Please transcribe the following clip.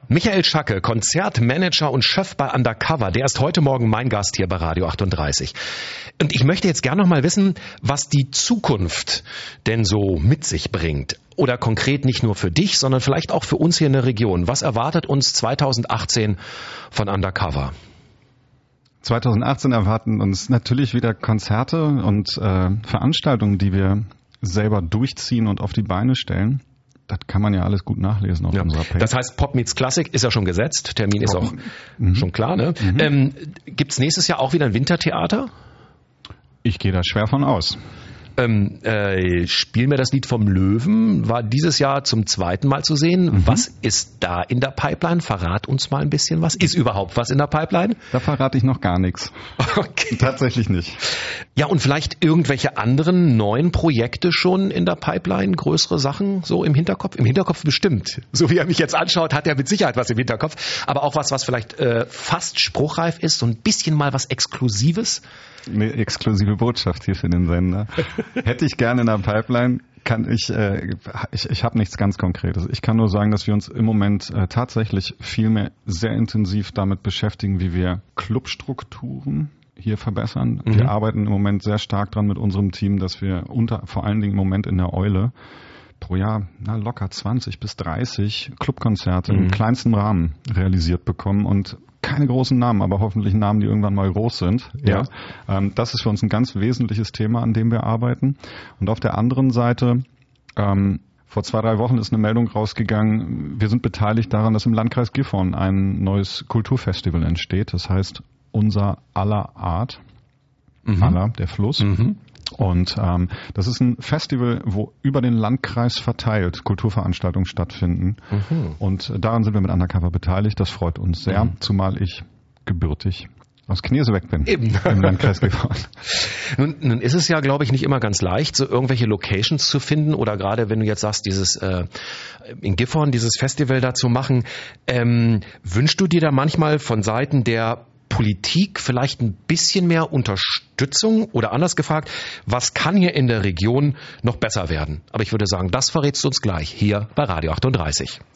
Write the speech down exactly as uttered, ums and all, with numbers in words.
Michael Schacke, Konzertmanager und Chef bei Undercover, der ist heute Morgen mein Gast hier bei Radio achtunddreißig. Und ich möchte jetzt gerne noch mal wissen, was die Zukunft denn so mit sich bringt. Oder konkret nicht nur für dich, sondern vielleicht auch für uns hier in der Region. Was erwartet uns zweitausendachtzehn von Undercover? zweitausendachtzehn erwarten uns natürlich wieder Konzerte und äh, Veranstaltungen, die wir selber durchziehen und auf die Beine stellen. Das kann man ja alles gut nachlesen auf ja. unserer Page. Das heißt, Pop Meets Classic ist ja schon gesetzt. Termin ist auch mhm. schon klar. Ne? Mhm. Ähm, gibt's nächstes Jahr auch wieder ein Wintertheater? Ich gehe da schwer von aus. Ähm, äh, Spiel mir das Lied vom Löwen war dieses Jahr zum zweiten Mal zu sehen. Mhm. Was ist da in der Pipeline? Verrat uns mal ein bisschen was. Ist überhaupt was in der Pipeline? Da verrate ich noch gar nichts. Okay. Tatsächlich nicht. Ja, und vielleicht irgendwelche anderen neuen Projekte schon in der Pipeline? Größere Sachen so im Hinterkopf? Im Hinterkopf bestimmt. So wie er mich jetzt anschaut, hat er mit Sicherheit was im Hinterkopf. Aber auch was, was vielleicht äh, fast spruchreif ist. So ein bisschen mal was Exklusives. Eine exklusive Botschaft hier für den Sender. Hätte ich gerne in der Pipeline, kann ich, äh, ich, ich habe nichts ganz Konkretes. Ich kann nur sagen, dass wir uns im Moment äh, tatsächlich vielmehr sehr intensiv damit beschäftigen, wie wir Clubstrukturen hier verbessern. Mhm. Wir arbeiten im Moment sehr stark dran mit unserem Team, dass wir unter, vor allen Dingen im Moment in der Eule pro Jahr na, locker zwanzig bis dreißig Clubkonzerte mhm. im kleinsten Rahmen realisiert bekommen und keine großen Namen, aber hoffentlich Namen, die irgendwann mal groß sind. Ja. ja. Ähm, das ist für uns ein ganz wesentliches Thema, an dem wir arbeiten. Und auf der anderen Seite, ähm, vor zwei, drei Wochen ist eine Meldung rausgegangen, wir sind beteiligt daran, dass im Landkreis Gifhorn ein neues Kulturfestival entsteht. Das heißt, unser aller Art, mhm. aller, der Fluss. Mhm. Und ähm, das ist ein Festival, wo über den Landkreis verteilt Kulturveranstaltungen stattfinden. Mhm. Und daran sind wir mit Undercover beteiligt. Das freut uns sehr, mhm. zumal ich gebürtig aus Knesebeck bin. Eben. Im Landkreis Gifhorn. Nun, nun ist es ja, glaube ich, nicht immer ganz leicht, so irgendwelche Locations zu finden oder gerade wenn du jetzt sagst, dieses äh, in Gifhorn, dieses Festival da zu machen. Ähm, wünschst du dir da manchmal von Seiten der Politik vielleicht ein bisschen mehr Unterstützung oder anders gefragt, was kann hier in der Region noch besser werden? Aber ich würde sagen, das verrätst du uns gleich hier bei Radio achtunddreißig.